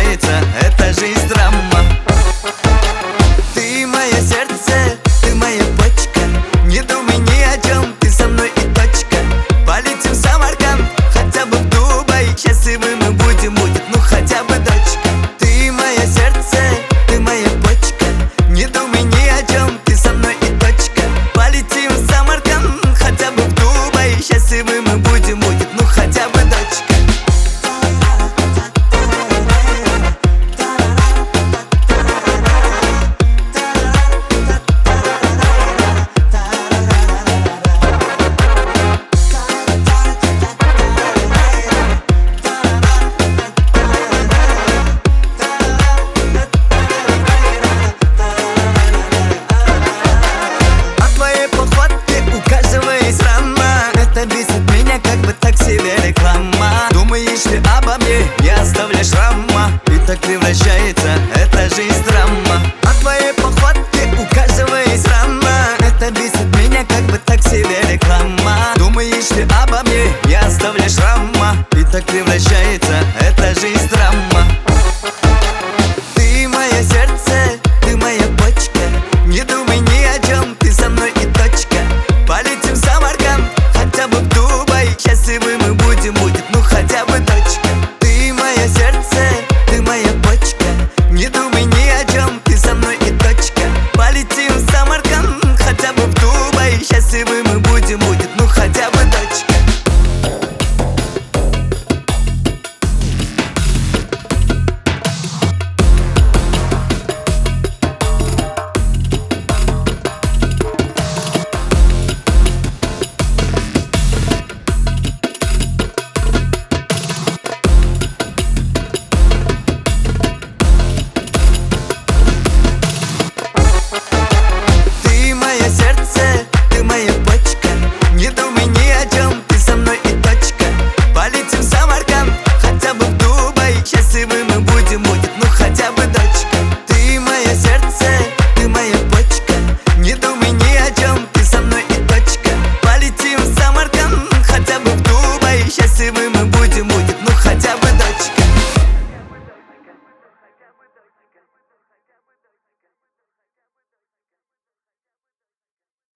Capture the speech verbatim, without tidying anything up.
превращается эта жизнь драма. Ты мое сердце, ты моя почка, не думай ни о чем, ты со мной и точка. Полетим в Самарканд, хотя бы в Дубай, счастливы мы будем, будет ну хотя бы дочка. Ты мое сердце, ты моя почка, не думай ни о чем, ты со мной и точка. Полетим в Самарканд, хотя бы в Дубай, счастливы мы будем, будет ну хотя бы дочка. Так себе реклама. Думаешь ли обо мне, не оставляй шрама. И так превращает